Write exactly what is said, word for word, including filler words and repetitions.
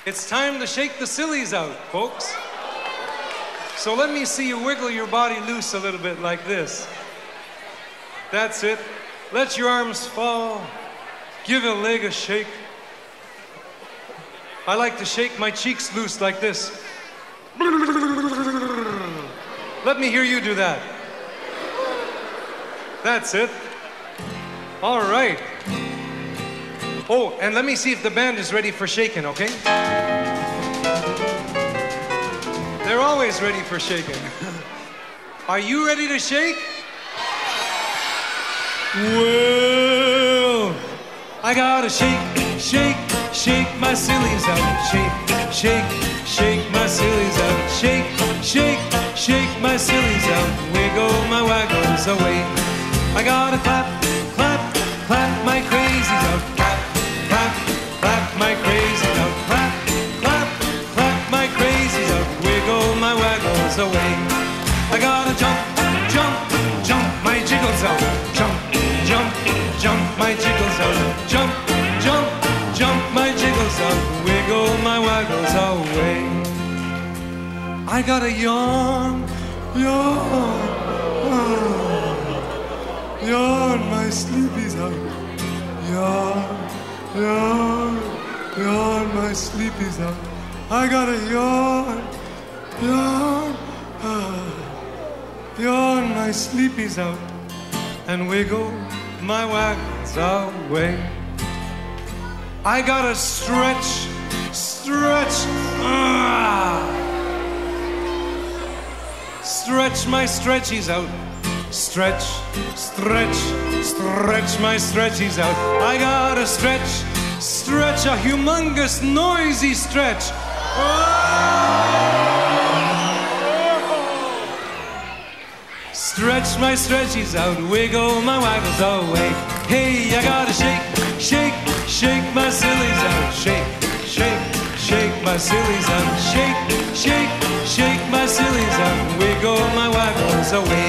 It's time to shake the sillies out, folks. So let me see you wiggle your body loose a little bit like this. That's it. Let your arms fall. Give a leg a shake. I like to shake my cheeks loose like this. Let me hear you do that. That's it. All right. Oh, and let me see if the band is ready for shaking, okay? They're always ready for shaking. Are you ready to shake? Well, I gotta shake, shake, shake my sillies out. Shake, shake, shake my sillies out. Shake, shake, shake my sillies out. Wiggle my waggles away. I gotta clap, clap, clap my crazies out. Clap, clap, clap my crazies out. Clap, clap, clap my crazies out. Wiggle my waggles away. I gotta jump, jump, jump my jiggles out. Jump, jump, jump my jiggles out. Jump, jump, jump my jiggles out. Wiggle my waggles away. I gotta yawn, yawn, yawn my sleepies out. Yawn, yawn, yawn my sleepies out. I gotta yawn, yawn, ah, yawn my sleepies out and wiggle my waggles away. I gotta stretch, stretch, ah, stretch my stretchies out. Stretch, stretch, stretch my stretchies out. I gotta stretch, stretch a humongous noisy stretch. Stretch my stretchies out, wiggle my waggles away. Hey, I gotta shake, shake, shake my sillies out. Shake, shake, shake my sillies out. Shake, shake, shake my sillies out. Wiggle my waggles away.